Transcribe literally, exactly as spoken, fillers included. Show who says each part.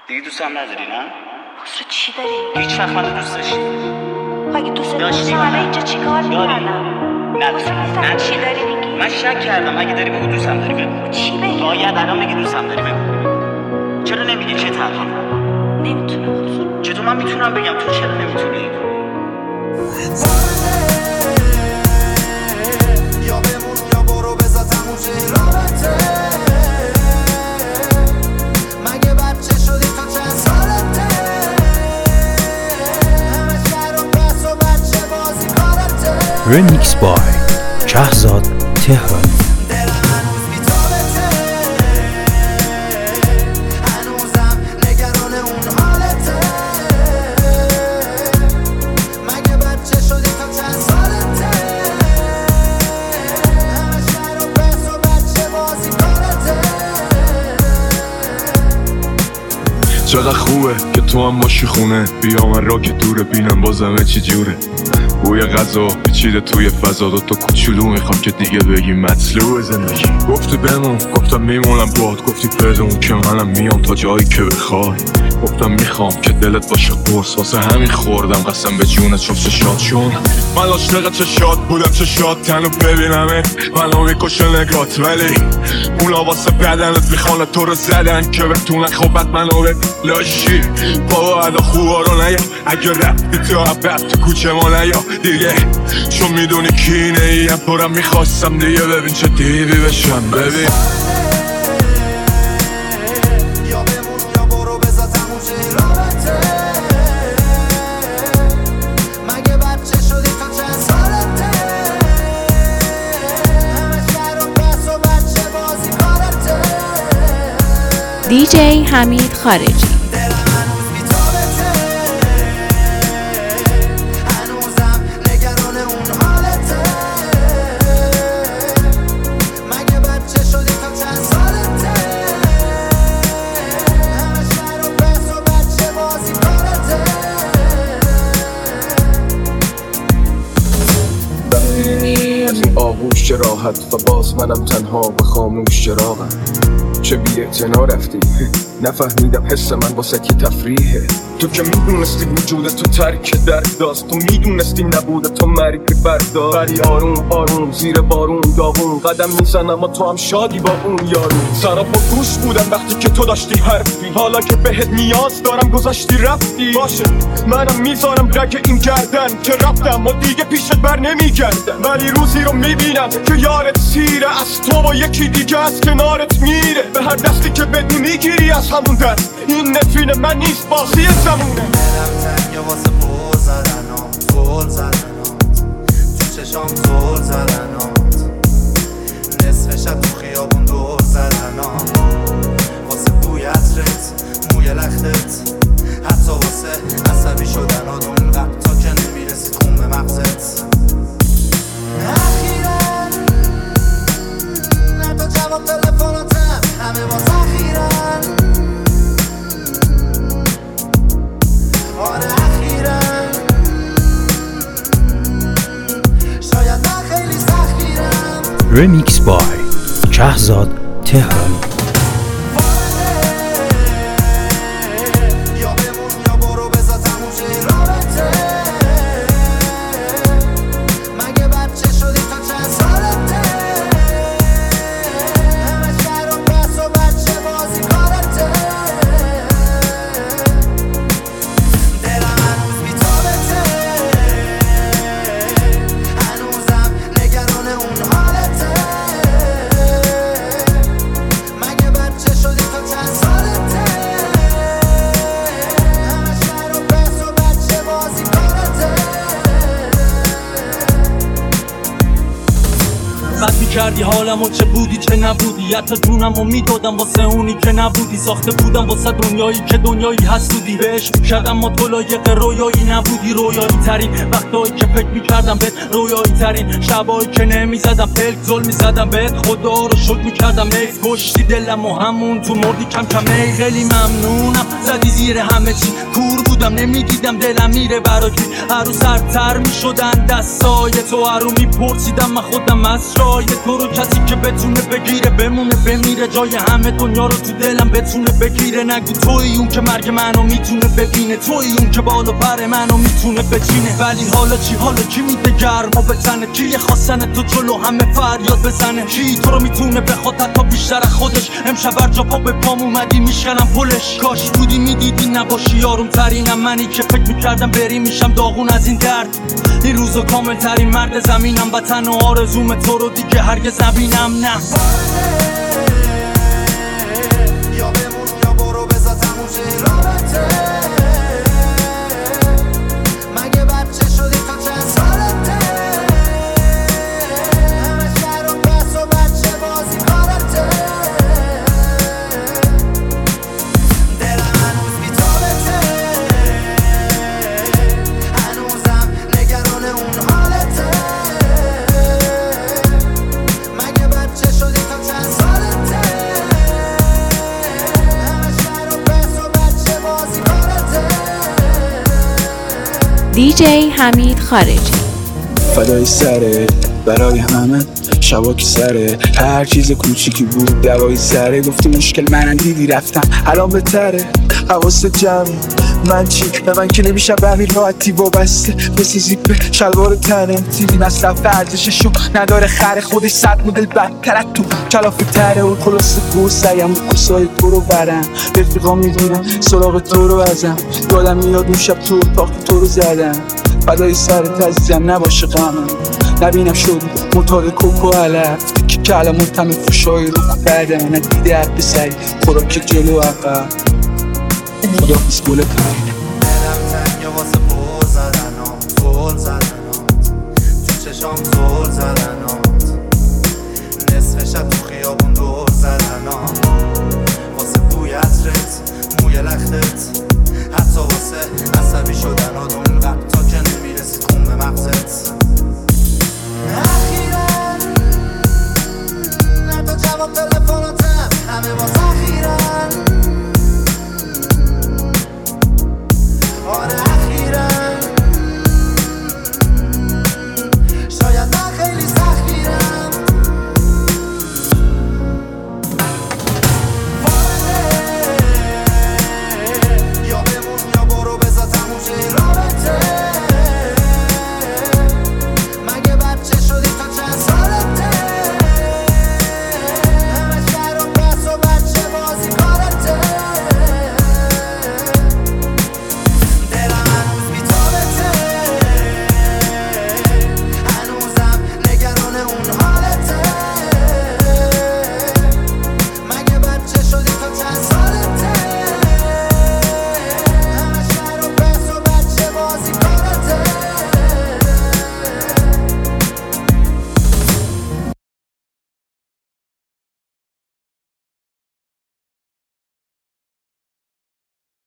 Speaker 1: دیگه دوست هم نداری نه؟
Speaker 2: خسرو چی داری؟
Speaker 1: هیچ وقت منو دوست داشتی؟
Speaker 2: اگه دوست داشتی حالا اینجا چی کار می‌کردم؟
Speaker 1: نه
Speaker 2: چی داری میگی؟
Speaker 1: من شک کردم. اگه داری بگو دوستم داری بگو.
Speaker 2: چی بگی؟
Speaker 1: باید الان بگی دوستم داری بگو. چرا نمیگی چه طرفی؟
Speaker 2: نمیتونم خسرو.
Speaker 1: چطور من میتونم بگم تو چرا نمیتونی؟
Speaker 3: یا بمون یا برو بذار تموم شه رابطه. مگه بچه شدی تا چند سالته؟ همه شهر و بس و بچه بازی کارته.
Speaker 4: رمیکس بای شهزاد تهرانی.
Speaker 3: دلم هنوز بی‌تابته، هنوزم نگران اون حالته. مگه بچه شدی تا چند سالته؟ همه شهر و بس و بچه بازی کارته.
Speaker 5: چقدر خوبه که تو هم باشی خونه. بیا من را که دوره بینم بازمه چی جوره. بوی غذا پیچیده توی فضا. دو تا کوچولو میخوام که دیگه بگی مطلوب زندگی. گفتی بمون گفتم میمونم باد. گفتی بدون که منم میام تا جایی که بخوای. گفتم میخوام که دلت باشه قرص. واسه همین خوردم قسم به جونت شب چه شاد چون من عاشق چه شاد بودم چه شاد تنو ببینمه. منو میکشه نگات ولی اونا واسه بدنت میخوانه تو رو زدن که بتونن خوبت منو به لاشی. بابا ادا خوبا رو نیا. اگه رفتی تو عبب تو کوچه ما نیا دیگه. چون میدونی کینه ایم پرم میخواستم دیگه. ببین چه دیوی بشم ببین.
Speaker 3: یا بمون یا برو بذار تموم شه رابطه. مگه بچه شدی تا چند سالته؟ همه شهر و بس و بچه بازی کارته.
Speaker 6: دیجی حمید خارجی.
Speaker 3: دلم هنوز بی‌تابته، هنوزم نگران اون حالته. مگه بچه شدی تا چند سالته؟ همه شهر و بس و بچه بازی کارته.
Speaker 5: از این آغوش چه راحت و باز منم تنها و خاموش چراغم. چه بی‌اعتنا رفتی نفهمیدم حس من واسه کی تفریحه. تو که میدونستی وجود تو ترک درد داست. تو میدونستی نبوده تو مرگ بردار. ولی آروم آروم زیر بارون داغون قدم میزنم و تو هم شادی با اون یارو. سراپا گوش بودم وقتی که تو داشتی حرفی. حالا که بهت نیاز دارم گذاشتی رفتی. باشه منم میذارم رگ این گردن که رفتم و دیگه پیشت بر نمیگردم. ولی روزی رو میبینم که یارت سیره از تو و یکی دیگه از کنارت میره. به هر دستی که بدی میگیری از همون دست. این نفرین من نیست بازی زمونه.
Speaker 3: دلم تنگه واسه پول زدنات، پول زدنات تو چشام زل زدنات. نصف شب تو خیابون دور زدنات. واسه بوی عطرت موی لختت. حتی واسه عصبی شدنات اونقدر تا که نمیرسید خون به مغزت. اخیراً حتی جواب تلفناتم همه باز اخیراً. آره اخیراً شاید من خیلی سخیرم.
Speaker 4: رمیکس بای شهزاد تهرانی.
Speaker 3: یا بمون یا برو بذار تموم شه رابطه. مگه بچه شدی تا چند سالته؟ همه شهر و بس و بچه بازی کارته. دلم هنوز بی‌تابته، هنوزم نگران اون حالته. مگه بچه شدی تا چند سالته؟ همه شهر و بس و بچه بازی کارته.
Speaker 7: بد میکردی حالمو چه بودی چه نبودی. حتی جونمو میدادم واسه اونی که نبودی. ساخته بودم واسه دنیایی که دنیایی حسودی. بهش میکردم ما تو لایق رویایی نبودی. رویایی ترین وقتایی که فکر میکردم بهت. رویایی ترین شبایی که نمیزدم پلک زل میزدم بهت. خدا رو شکر میکردم نیست کشتی دلم و همون تو مردی کم کم. ای خیلی ممنونم زدی زیر همه چی کور بودم بودم نمیدیدم دلم میره برا کی. هرو سرتر میشدن دستای تو، هرو میپرسیدم من خودم از رای تو رو. کسی که بتونه بگیره بمونه بمیره، جای همه دنیا رو تو دلم بتونه بگیره. نگو توی اون که مرگ منو میتونه ببینه، توی اون که بالا پر منو میتونه بچینه. ولی حالا چی؟ حالا کی میده گرما به تنه؟ کی خواستن تو جلو همه فریاد بزنه؟ کی تو رو میتونه بخواد حتی بیشتر از خودش؟ امشب برجا پا به پام اومدی میشکنم پلش. کاش بودی میدیدی نباشی آروم ترینم منی که فکر میکردم بری میشم داغون از این درد. این روزا کامل ترین مرد زمینم، وطن و آرزوم تو رو دیگه هرگز نبینم. نه
Speaker 3: یا بمون یا برو بذار تموم شه رابطه. مگه بچه شدی تا چند سالته؟ همه شهر و بس و بچه بازی کارته. دلم هنوز بی‌تابته، هنوزم نگران اون حالته. مگه بچه شدی تا چند سالته؟ همه شهر و بس و بچه بازی کارته.
Speaker 6: دی جی حمید خارجی.
Speaker 8: فدای سره برای همه شبا که سره، هر چیز کوچیکی بود دوای سره. گفتی مشکل منم دیدی رفتم الان بهتره. حواست جمعی من چی؟ به من که نمیشم به همین راحتی وابسته مثل زیپه شلوار تنم. تیوی مصرف ارزششو نداره، خر خودش صد مدل بدتر از تو کلافه تره. اون خلاصه گو سیم و کسای تو رو برم، رفیقا میدونم سراغ تو رو ازم. یادم میاد اون شب تو اتاق تو رو زدم. فدای سرت عزیزم نباشه غمم، نبینم شدی معتاد کوکو علف. که کلمات همه فشای رو بعدم ندیده حرف سری خوراک جلو عقب. خدا پیس گل پرینه.
Speaker 3: دلم تنگه واسه پول زدنات، گل زدنات تو چشام زل زدنات. نصف شب تو خیابون دور زدنات، واسه بوی عطرت موی لختت. حتی واسه عصبی شدنات اونقدر تا که نمیرسید خون به مغزت.